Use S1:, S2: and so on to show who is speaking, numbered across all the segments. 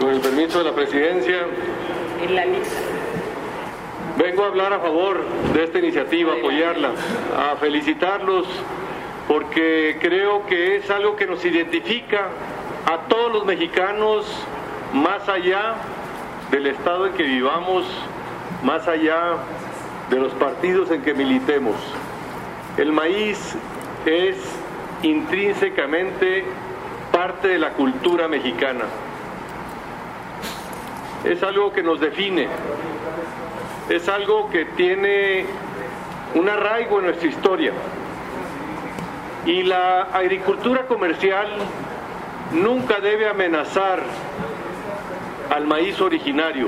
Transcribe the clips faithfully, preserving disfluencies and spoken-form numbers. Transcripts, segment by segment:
S1: Con el permiso de la presidencia,
S2: en la lista.
S1: Vengo a hablar a favor de esta iniciativa, a apoyarla, a felicitarlos, porque creo que es algo que nos identifica a todos los mexicanos, más allá del estado en que vivamos, más allá de los partidos en que militemos. El maíz es intrínsecamente parte de la cultura mexicana. Es algo que nos define, es algo que tiene un arraigo en nuestra historia. Y la agricultura comercial nunca debe amenazar al maíz originario.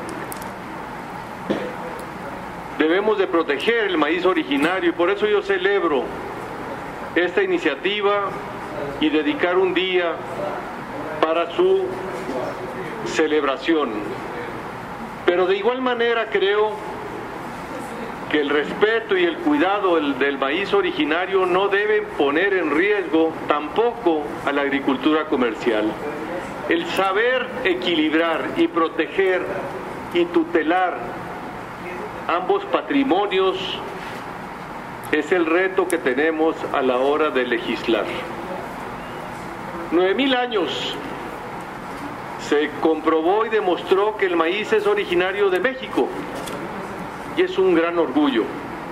S1: Debemos de proteger el maíz originario y por eso yo celebro esta iniciativa y dedicar un día para su celebración. Pero de igual manera creo que el respeto y el cuidado del, del maíz originario no deben poner en riesgo tampoco a la agricultura comercial. El saber equilibrar y proteger y tutelar ambos patrimonios es el reto que tenemos a la hora de legislar. Nueve mil años se comprobó y demostró que el maíz es originario de México y es un gran orgullo.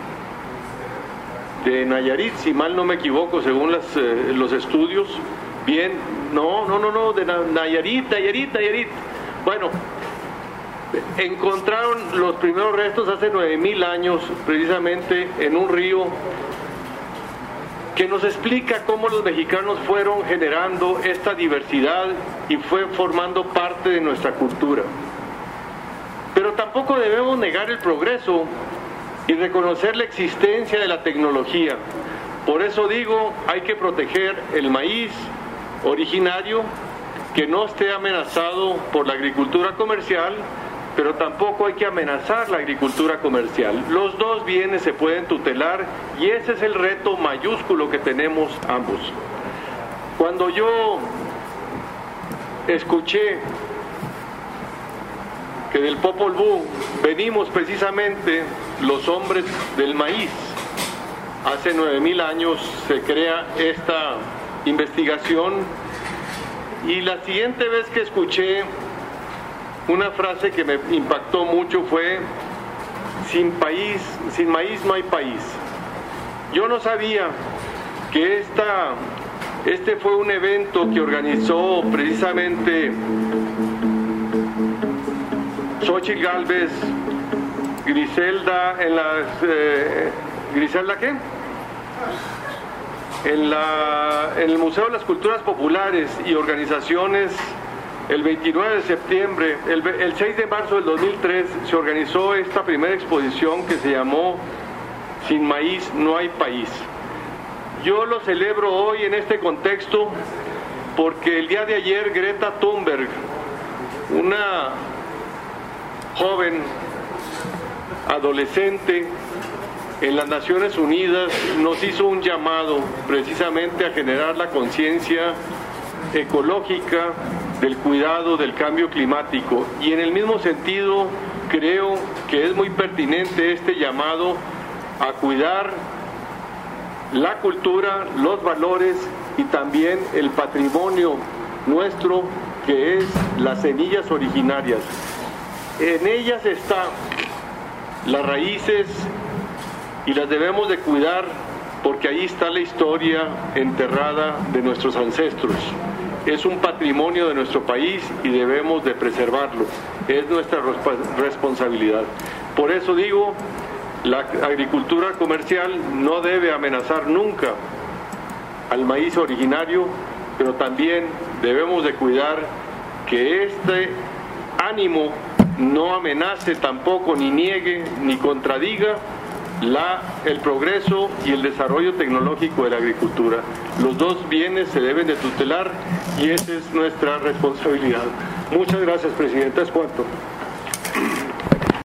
S1: De Nayarit, si mal no me equivoco, según las, eh, los estudios, bien, no, no, no, no, de Nayarit, Nayarit, Nayarit. Bueno, encontraron los primeros restos hace nueve mil años, precisamente en un río que nos explica cómo los mexicanos fueron generando esta diversidad y fue formando parte de nuestra cultura. Pero tampoco debemos negar el progreso y reconocer la existencia de la tecnología. Por eso digo, hay que proteger el maíz originario, que no esté amenazado por la agricultura comercial, pero tampoco hay que amenazar la agricultura comercial. Los dos bienes se pueden tutelar y ese es el reto mayúsculo que tenemos ambos. Cuando yo escuché que del Popol Vuh venimos precisamente los hombres del maíz, hace nueve mil años se crea esta investigación y la siguiente vez que escuché una frase que me impactó mucho fue: sin país, sin maíz no hay país. Yo no sabía que esta, este fue un evento que organizó precisamente Xóchitl Gálvez, Griselda, en las, eh, ¿Griselda qué? En, la, en el Museo de las Culturas Populares y organizaciones. El veintinueve de septiembre, el, el seis de marzo del dos mil tres, se organizó esta primera exposición que se llamó Sin maíz no hay país. Yo lo celebro hoy en este contexto porque el día de ayer Greta Thunberg, una joven adolescente en las Naciones Unidas, nos hizo un llamado precisamente a generar la conciencia ecológica del cuidado del cambio climático, y en el mismo sentido creo que es muy pertinente este llamado a cuidar la cultura, los valores y también el patrimonio nuestro, que es las semillas originarias. En ellas están las raíces y las debemos de cuidar porque ahí está la historia enterrada de nuestros ancestros. Es un patrimonio de nuestro país y debemos de preservarlo. Es nuestra responsabilidad. Por eso digo, la agricultura comercial no debe amenazar nunca al maíz originario, pero también debemos de cuidar que este ánimo no amenace tampoco, ni niegue, ni contradiga La, el progreso y el desarrollo tecnológico de la agricultura. Los dos bienes se deben de tutelar y esa es nuestra responsabilidad. Muchas gracias, Presidenta. Es cuanto.